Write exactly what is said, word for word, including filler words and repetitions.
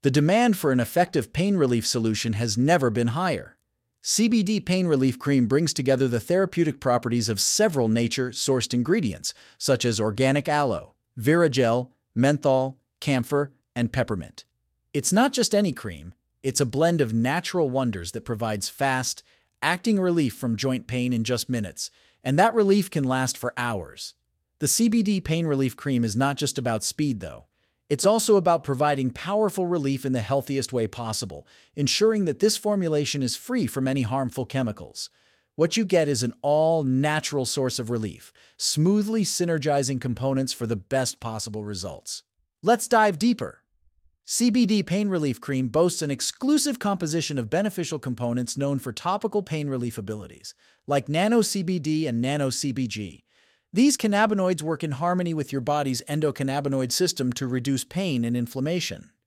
The demand for an effective pain relief solution has never been higher. C B D Pain Relief Cream brings together the therapeutic properties of several nature-sourced ingredients, such as organic aloe, Viragel, menthol, camphor, and peppermint. It's not just any cream, it's a blend of natural wonders that provides fast, acting relief from joint pain in just minutes, and that relief can last for hours. The C B D Pain Relief Cream is not just about speed, though. It's also about providing powerful relief in the healthiest way possible, ensuring that this formulation is free from any harmful chemicals. What you get is an all-natural source of relief, smoothly synergizing components for the best possible results. Let's dive deeper. C B D Pain Relief Cream boasts an exclusive composition of beneficial components known for topical pain relief abilities, like nano-C B D and nano-C B G. These cannabinoids work in harmony with your body's endocannabinoid system to reduce pain and inflammation.